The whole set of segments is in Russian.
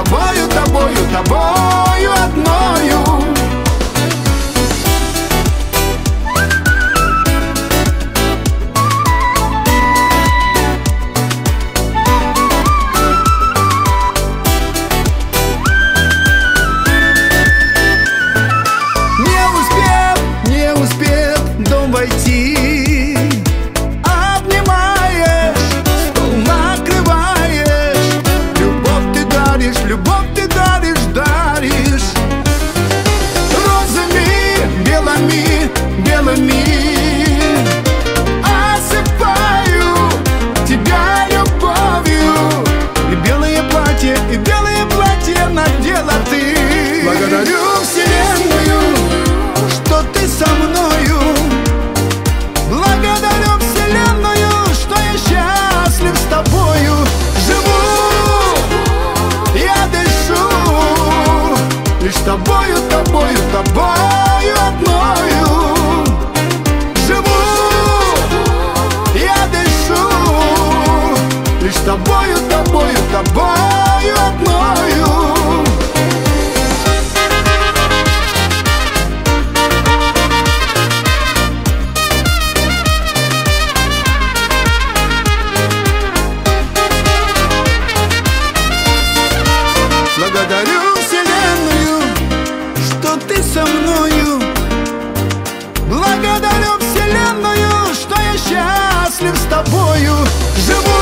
тобою, тобою, тобою одною. Не успев в дом войти, обнимаешь, стол накрываешь. Любовь ты даришь, даришь. Розами белыми, белыми осыпаю тебя любовью. И белое платье надела ты. Благодарю вселенную, что ты со мною. Благодарю вселенную, что я счастлив с тобою. Живу, я дышу лишь тобою, тобою, тобою одною. Живу, я дышу лишь тобою, тобою, тобою одною. Благодарю вселенную, что ты со мною. Благодарю вселенную, что я счастлив с тобою. Живу,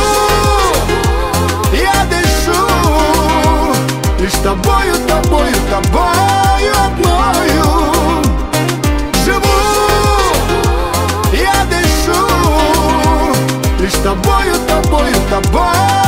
я дышу лишь тобою, тобою, тобою одною. Живу, я дышу лишь тобою, тобою, тобою.